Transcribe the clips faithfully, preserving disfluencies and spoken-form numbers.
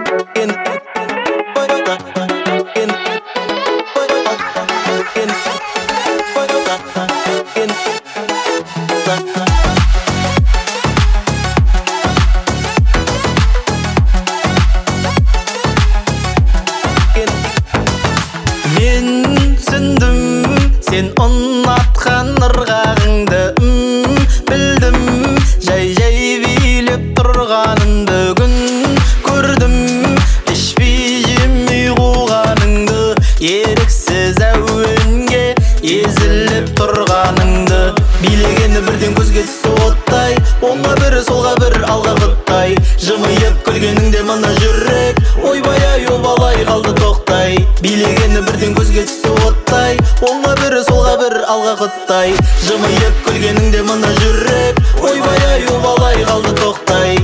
Мен түсіндім сен ұнатқан ырғағыңды, білдім жай-жай билеп тұрғаныңды, күн көрдім ішпей жемей қуғаныңды, еріксіз әуенге езіліп тұрғаныңды. Билегені бірден көзге түсті оттай, оңға бірі солға бір алға құттай, жымиып күлгеніңде мына жүрек ойбай-ай обалай қалды тоқтай. Билегені бірден көзге түсті оттай, оңға бірі солға бір алға құттай, жымиып күлгеніңде мына жүрек ойбай-ай обалай қалды тоқтай.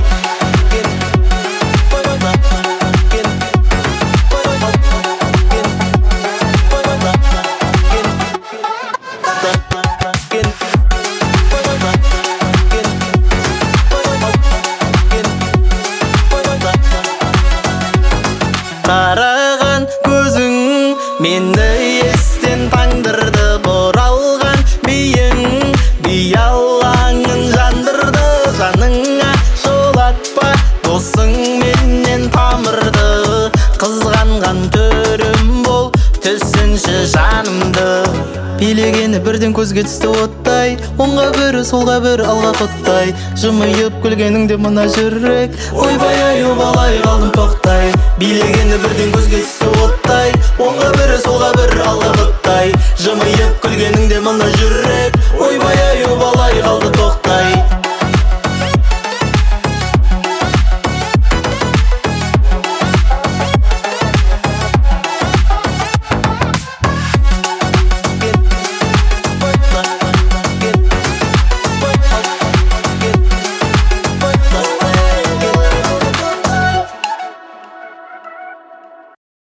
Қараған көзің мені естен таңдырды, бұралған биің бей алаңын жандырды. Жаныңа жолатпа досың менен тамырды, қызғанған төрім бол түсінші жанымды. Билегені бірден көзге түсті оттай, оңға бірі солға бір алға құттай, жымиып күлгеніңде мына жүрек ойбай-ай обалай қалдым тоқтай. Билеген